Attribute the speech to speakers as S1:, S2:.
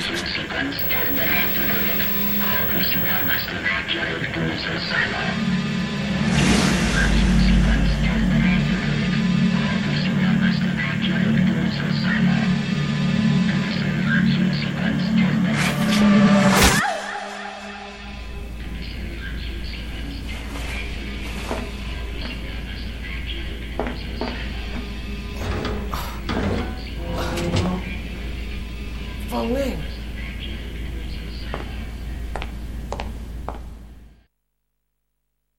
S1: sequence terminated. All personnel must evacuate to missile silo. Emergency sequence terminated. All personnel must evacuate to missile silo. Emergency sequence terminated.
S2: Wang Ling.